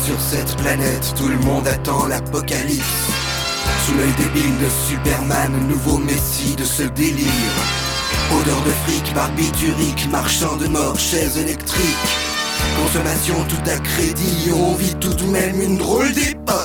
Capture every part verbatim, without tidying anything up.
sur cette planète, tout le monde attend l'apocalypse. Sous l'œil débile de Superman, nouveau messie de ce délire. Odeur de fric, barbiturique, marchand de mort, chaise électrique. Consommation tout à crédit, on vit tout ou même une drôle d'époque.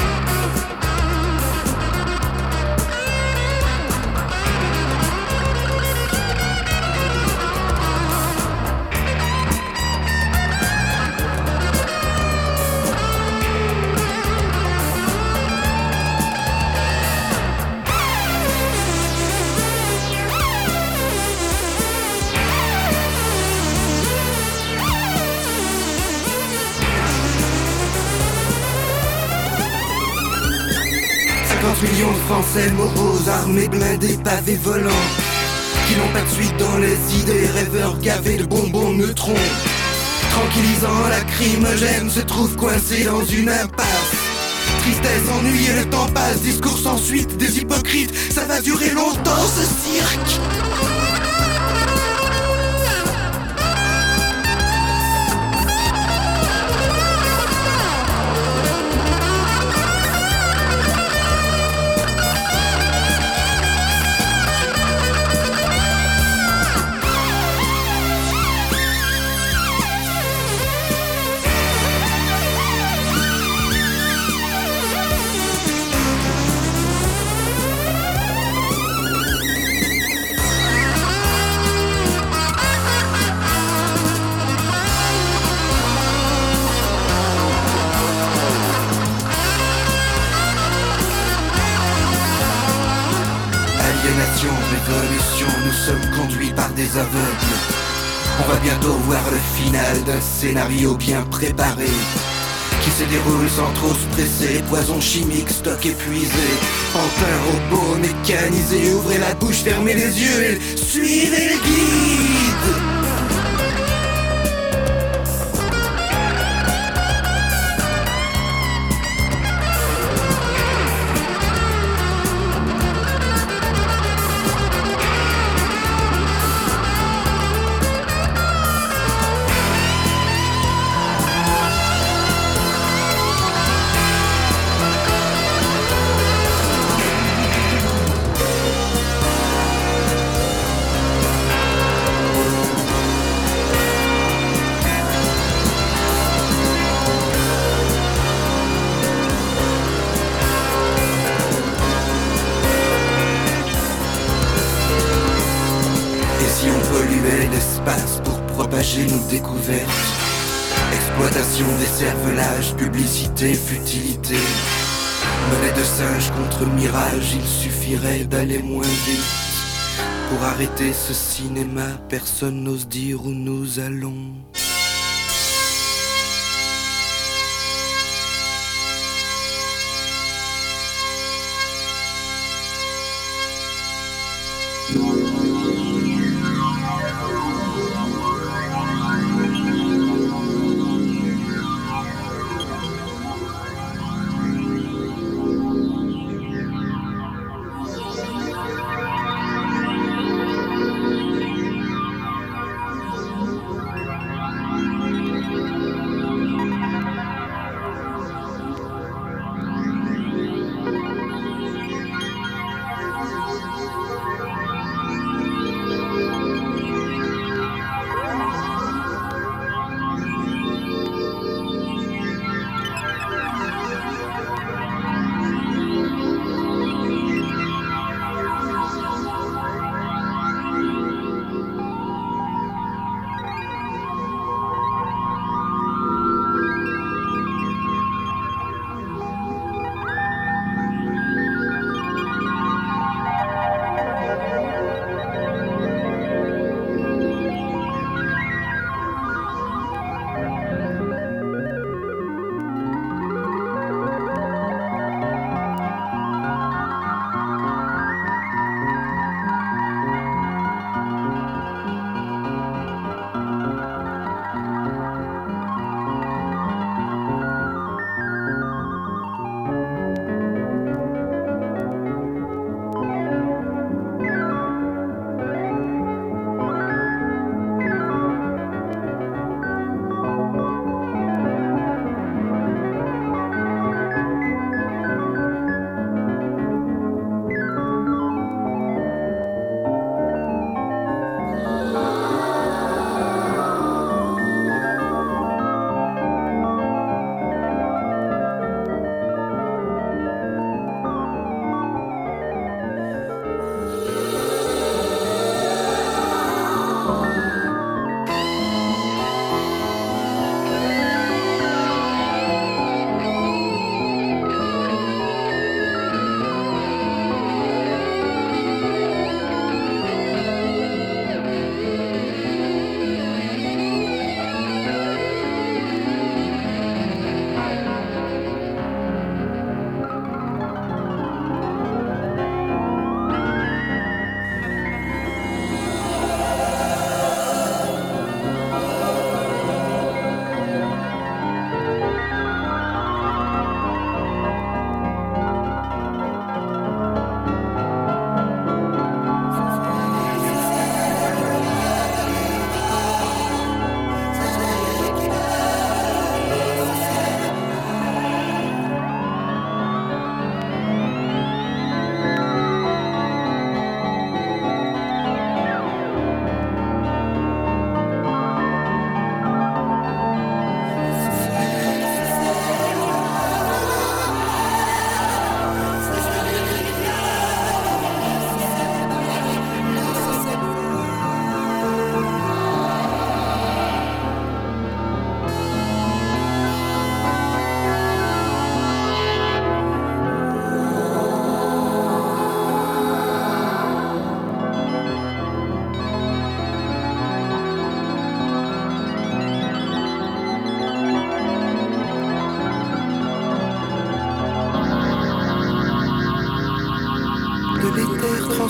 cinquante millions de Français moroses, armés, blindés, pavés volants, qui n'ont pas de suite dans les idées, rêveurs gavés de bonbons neutrons. Tranquillisant, lacrymogène se trouve coincé dans une impasse. Tristesse, ennui et le temps passe, discours sans suite des hypocrites. Ça va durer longtemps ce cirque. Révolution, nous sommes conduits par des aveugles. On va bientôt voir le final d'un scénario bien préparé, qui se déroule sans trop se presser. Poison chimique, stock épuisé, pantin, robot mécanisé. Ouvrez la bouche, fermez les yeux et suivez les guides. Si on polluait l'espace pour propager nos découvertes, exploitation, décervelage, publicité, futilité, monnaie de singe contre mirage, il suffirait d'aller moins vite. Pour arrêter ce cinéma, personne n'ose dire où nous allons.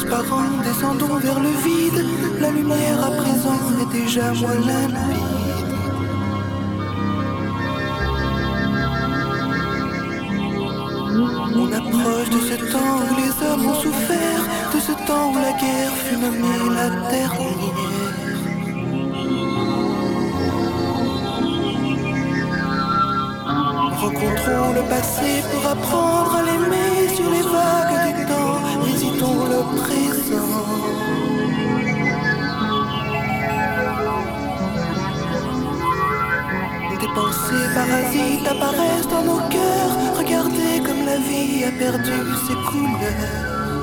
transparent, descendons vers le vide. La lumière à présent est déjà moins limpide. On approche de ce temps où les hommes ont souffert, de ce temps où la guerre fut nommée la dernière. Rencontrons le passé pour apprendre à l'aimer. Sur les vagues du temps, visitons le présent. Des pensées parasites apparaissent dans nos cœurs. Regardez comme la vie a perdu ses couleurs.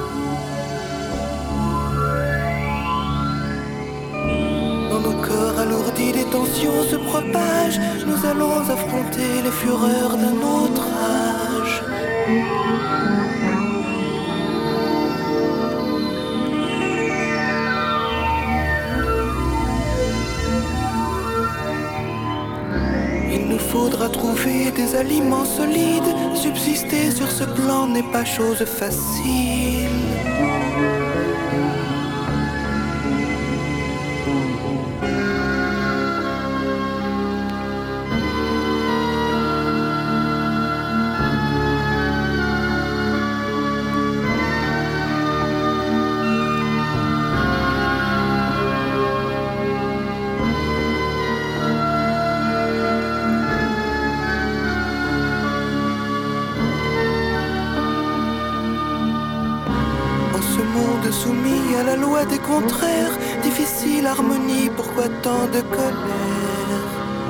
Dans nos corps alourdis, des tensions se propagent. Nous allons affronter les fureurs d'un autre âge. Il nous faudra trouver des aliments solides. Subsister sur ce plan n'est pas chose facile. Soumis à la loi des contraires, difficile harmonie, pourquoi tant de colère?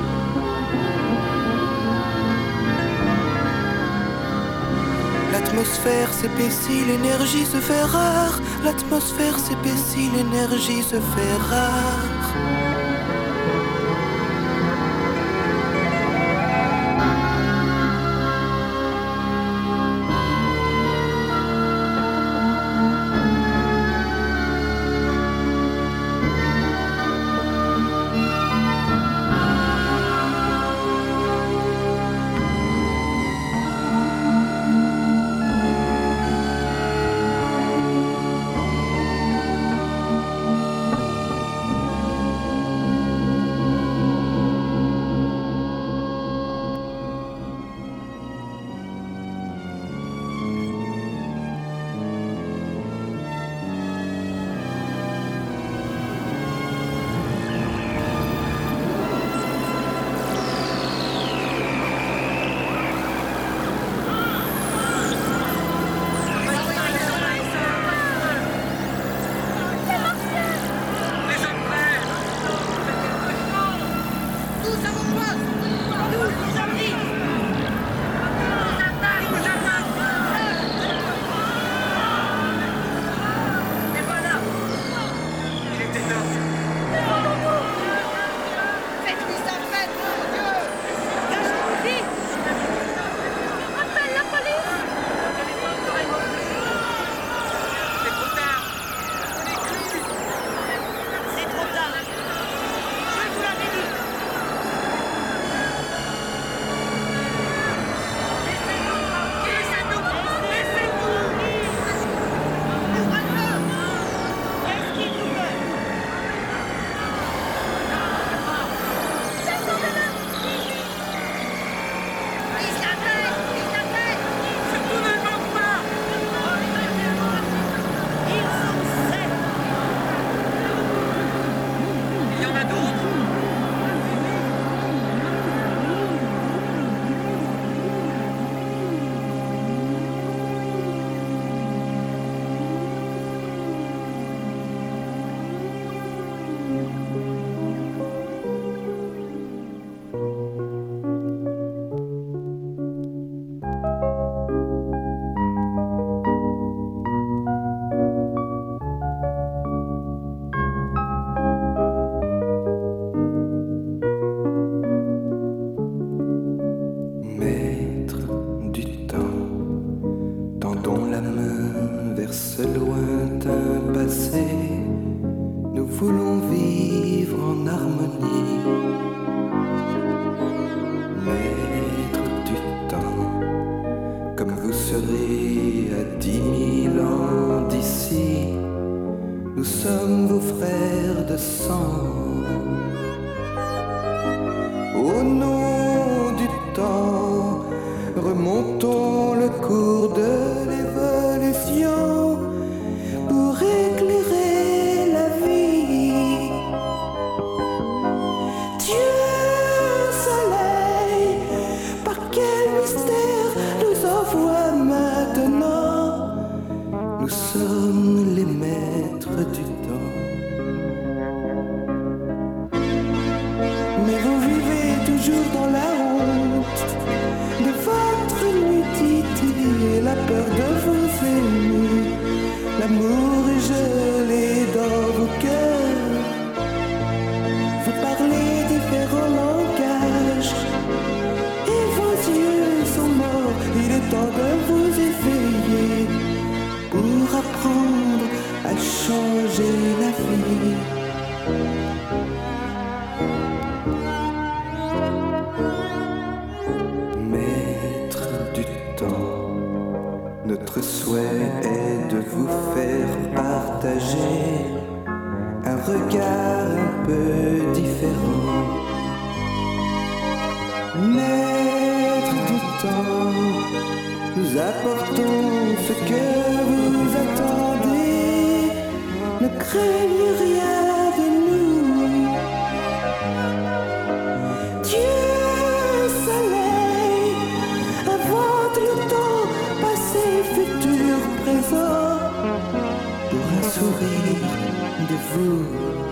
L'atmosphère s'épaissit, l'énergie se fait rare. L'atmosphère s'épaissit, l'énergie se fait rare. serez à dix mille ans d'ici. toujours dans la honte de votre nudité et la peur de vous aimer. L'amour est gelé dans vos cœurs. Vous parlez différents langages et vos yeux sont morts. Il est temps de vous éveiller pour apprendre à changer la vie. Maître du temps, notre souhait est de vous faire partager un regard un peu différent. Maître du temps, nous apportons ce que vous attendez. Ne craignez rien de nous. Dieu soleil invente le temps passé, futur, présent pour un sourire de vous.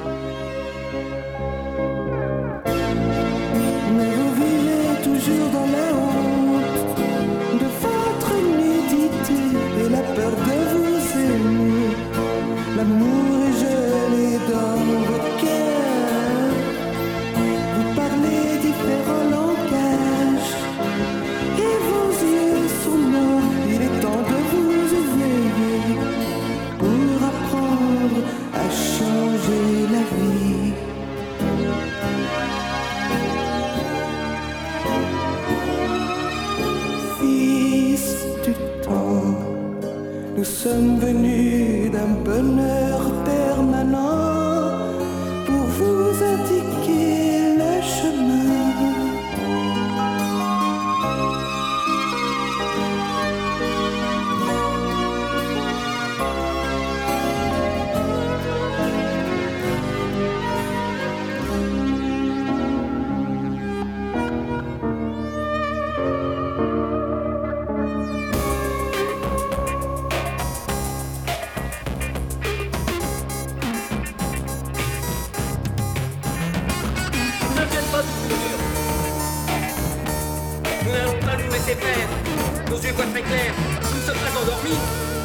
Mais vous vivez toujours dans la honte de votre nudité et la peur de vous aimer. L'amour est gelé dans vos cœurs. Vous parlez différents langages et vos yeux sont morts. Il est temps de vous éveiller pour apprendre à changer la vie. Fils du temps, nous sommes venus d'un bonheur permanent pour vous indiquer le chemin. Nous n'allons pas nous laisser faire. Nos yeux voient très clair. Nous ne sommes pas endormis.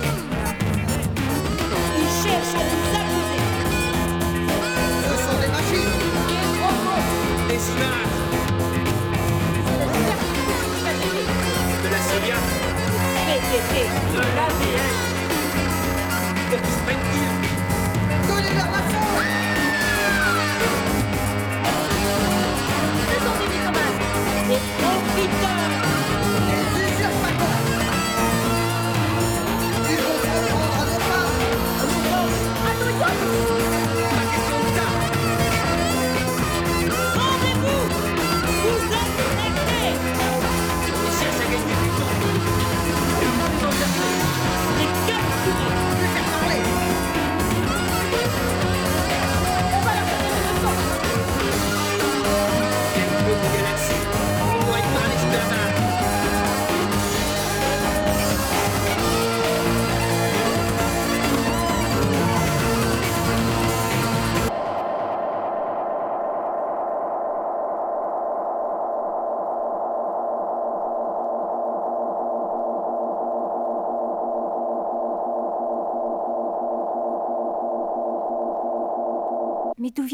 Ils cherchent à nous accuser. Ce sont des machines. Des images. De la Syria. P T T. De l'A D N. De qui se prennent-ils? Donnez-leur la force. Ce sont des mythomanes, des profiteurs. Des usurpateurs. Ils vont se rendre à nos pas. À nos yeux. Pas question de ça. Rendez-vous. Vous êtes connectés. Ils cherchent à gagner du temps. Ils vont nous encercler. Les capturer. Les faire parler. On va leur donner des leçons. Il y a une petite galaxie. On doit être parlé sous la main. Mais d'où vient cette lumière ?